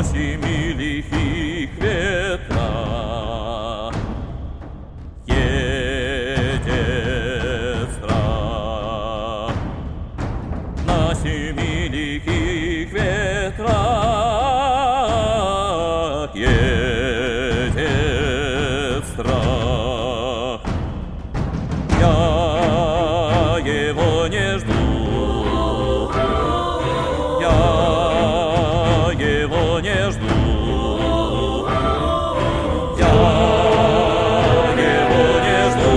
на семи лихих ветрах едет страх. На семи лихих ветрах едет страх. Я его не жду, я его не жду, я его не жду,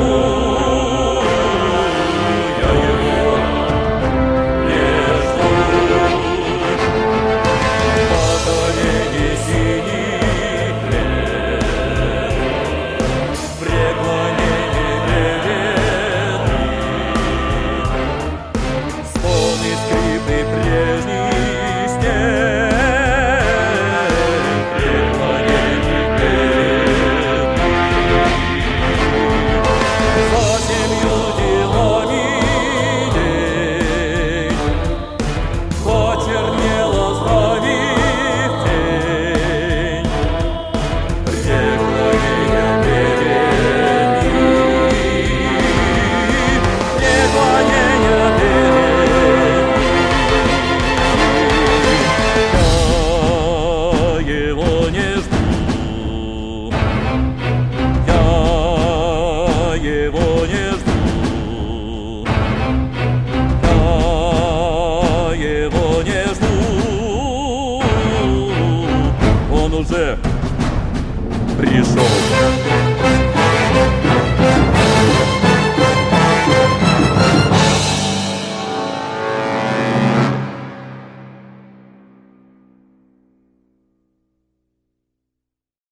я его не жду. По долине синих лет преклонение ветры, вспомни скрипы прежних стен. Его не жду, я его не жду, он уже пришел.